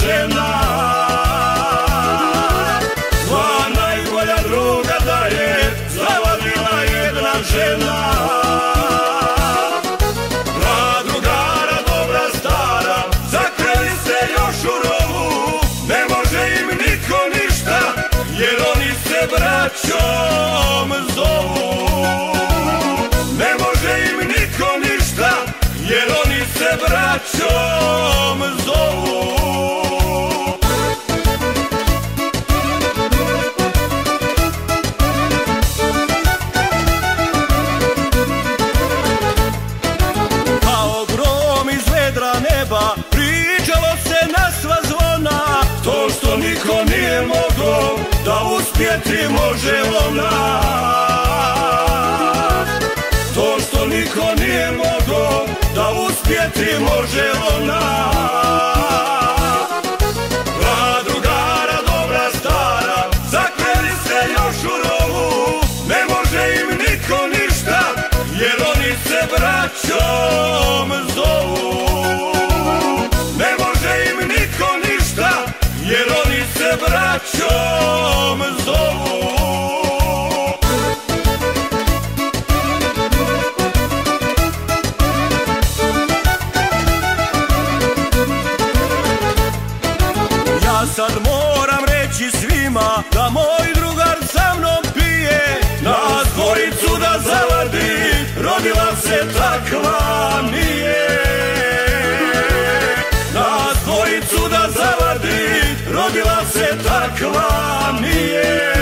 žena. Dva najbolja druga da je zavadila jedna žena. Dva drugara dobra stara zakrili se još u rovu. Ne može im niko ništa jer oni se braćom zovu. Ne može im niko ništa jer oni se braćom zovu. Kao grom iz vedra neba pričalo se na sva zvona. To što niko nije mogao da uspjeti može ona. To što niko nije mogao da uspjeti može ona. Dva drugara dobra stara zakrili se još u rovu. Ne može im niko ništa jer oni se braćom zovu. Ne može im niko ništa jer oni se braćom zovu. Ja sad moram reći svima da moj drugar sa mnom pije. Nas dvojicu da zavadi, rodila se takva nije. Nas dvojicu da zavadi, rodila se takva nije.